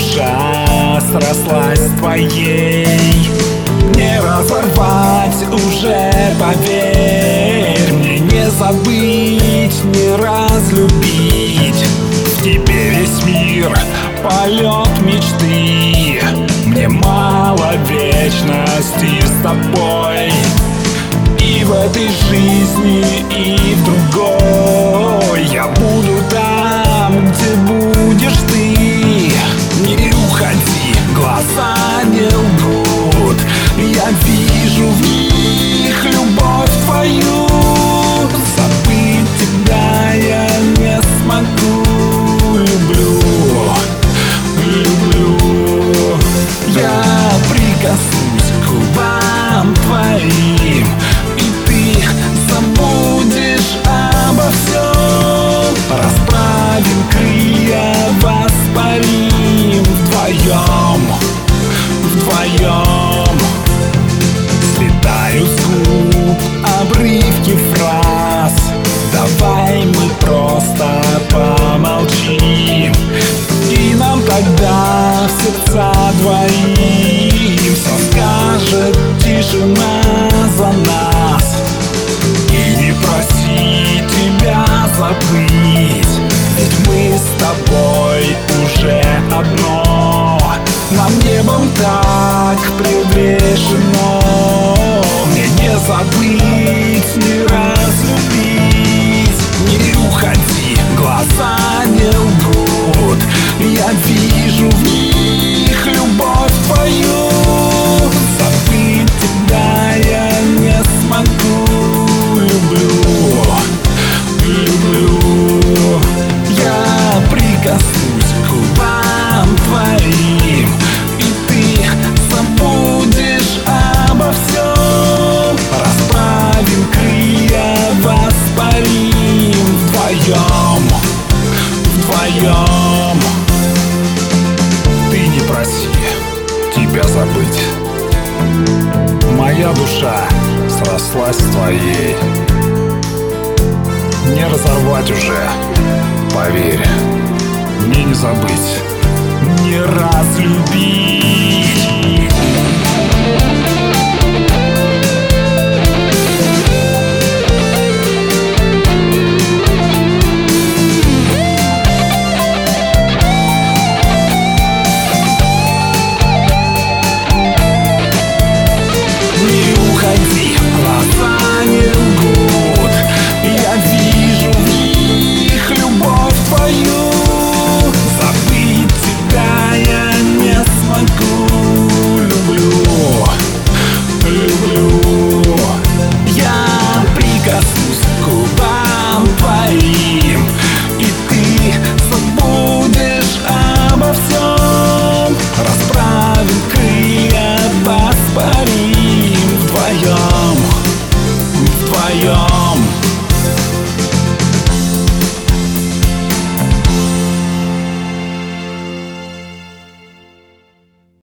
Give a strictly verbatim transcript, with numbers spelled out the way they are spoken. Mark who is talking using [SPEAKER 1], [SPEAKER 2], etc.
[SPEAKER 1] душа срослась с твоей. Не разорвать уже, поверь мне, не забыть, не разлюбить. В тебе весь мир, полет мечты. Мне мало вечности с тобой. И в этой жизни, и в другой я буду там, где будешь ты. Не уходи, глаза не лгут. Я вижу в них любовь твою. Забыть тебя я не смогу. Люблю, люблю. Я прикоснусь к губам твоим, и ты забудешь обо всем. Расправим крылья, воспарим вдвоем, вдвоем. Слетают с губ обрывки фраз. Давай мы просто помолчим, и нам тогда в сердца двоим все скажет тишина за нас. И не проси тебя забыть, ведь мы с тобой уже одно. Нам небом так предрешено. Мне не забыть, не разлюбить. Не уходи, глаза не лгут. Я вижу в них любовь твою. Забыть тебя я не смогу. Люблю, люблю. Я прикоснусь к губам твоим, и ты забудешь обо всем. Расправим крылья, воспарим вдвоем, вдвоем. Ты не проси тебя забыть. Моя душа срослась с твоей. Не разорвать уже, поверь. Мне не забыть, не разлюбить.